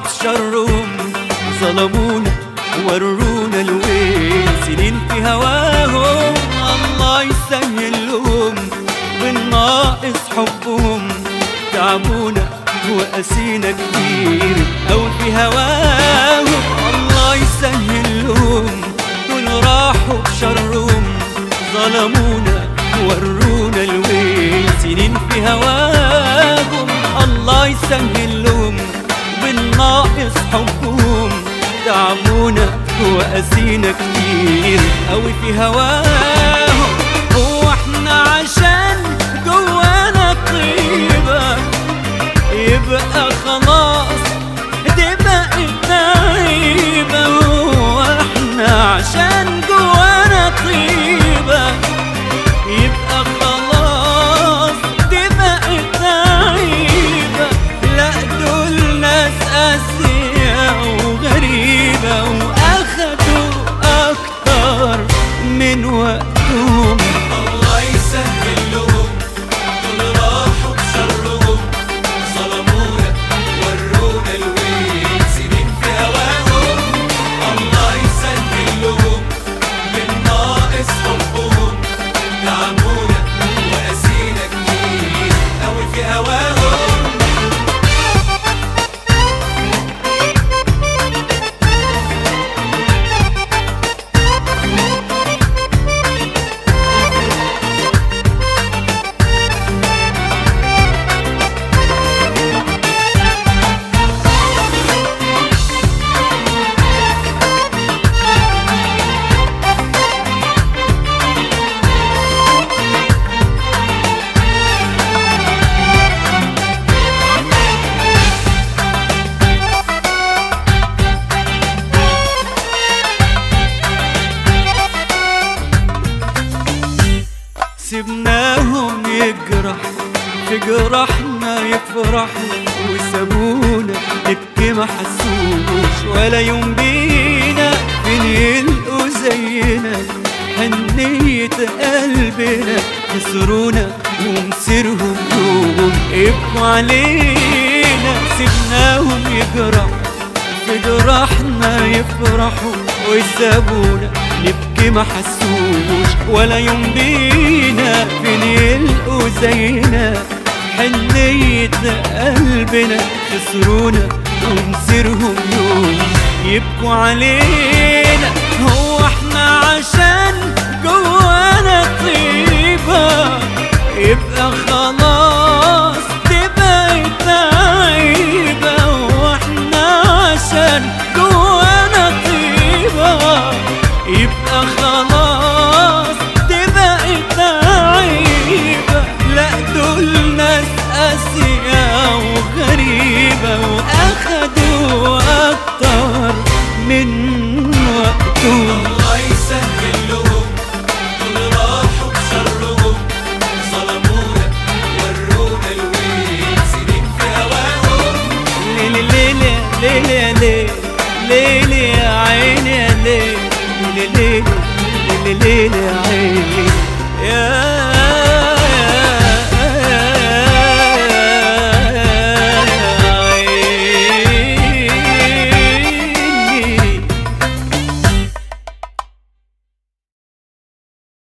بشرهم، ظلمونا ورونا الويل. سنين في هواهم الله يسهلهم، بالناقص حبهم تعبونا وقاسينا كتير. أو في هواهم الله يسهلهم، دول راحوا بشرهم، ظلمونا ورونا الويل. سنين في هواهم الله يسهلهم، بالناقص حبهم تعبونا وقاسينا كتير. أوي في هواهم هو احنا عشان جوانا طيبة يبقى خلاص دي بقت عيبة. هو احنا عشان جوانا طيبة يبقى خلاص دي بقت عيبة. لا دول ناس قاسية وغريبة واخدوا اكتر من وقتهم. الله يسهل لهم، دول راحوا بشرهم، ظلمونا ورونا الويل. سنين في هواهم الله يسهل لهم، بالناقص حبهم تعبونا وقاسينا كتير. أوي في هواهم سيبناهم يجرح في جرحنا يفرحوا، وسابونا نبكي ما حسوش ولا يوم بينا. فين يلقوا زينا حنية قلبنا، خسرونا ومصيرهم يوم يبقوا علينا. سيبناهم يجرح في جرحنا يفرحوا، ويسابونا نبكي ما حسوش ولا يوم بينا. فين يلقوا زينا حنية قلبنا، خسرونا ومصيرهم يوم يبكوا علينا. هو احنا عشان